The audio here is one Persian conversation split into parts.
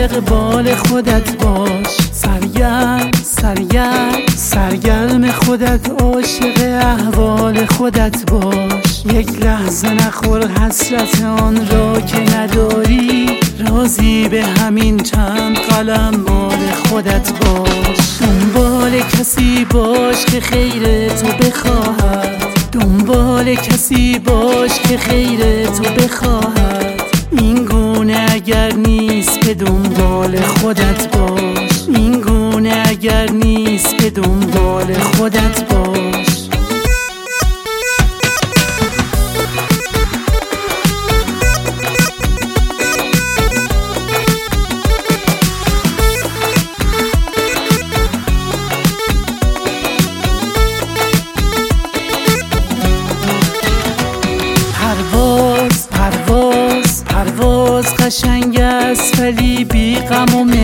اقبال خودت باش. سرگرم خودت، عاشق احوال خودت باش. یک لحظه نخور حسرت آن را که نداری، راضی به همین چند قلم مال خودت باش. دنبال کسی باش که خیر تو بخواهد، دنبال کسی باش که خیر تو بخواهد. این گونه اگر نیست به دنبال خودت باش، این گونه اگر نیست به دنبال خودت باش. پرواز قشنگ است ولی بی غم و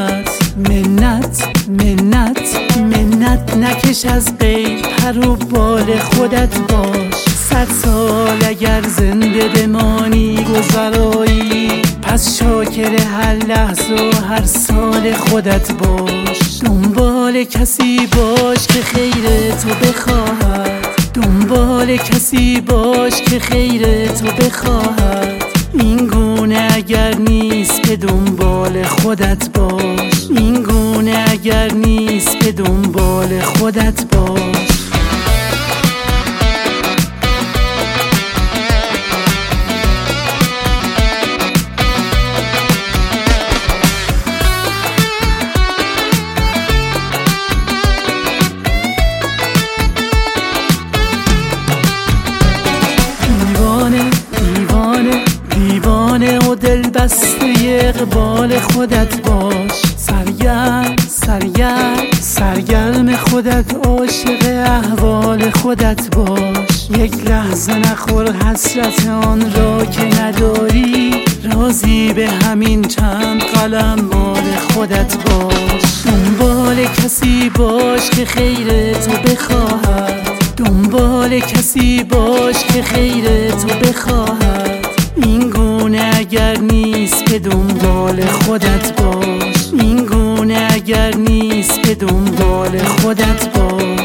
منت نکش از غیر، پر و بال خودت باش. 100 سال اگر زنده بمانی گذرایی، پس شاکر هر لحظه و هر سال خودت باش. دنبال کسی باش که خیر تو بخواهد، دنبال کسی باش که خیر تو بخواهد. این گونه اگر نیست به دنبال خودت باش، این گونه اگر نیست به دنبال خودت باش. دیوانه و دل بسته اقبال خودت باش. سرگرم خودت، عاشق احوال خودت باش. یک لحظه نخور حسرت آن را که نداری، راضی به همین چند قلم مال خودت باش. دنبال کسی باش که خیر تو بخواهد، دنبال کسی باش که خیر تو بخواهد. این گونه اگر نیست به دنبال خودت باش، این گونه اگر نیست به دنبال خودت باش.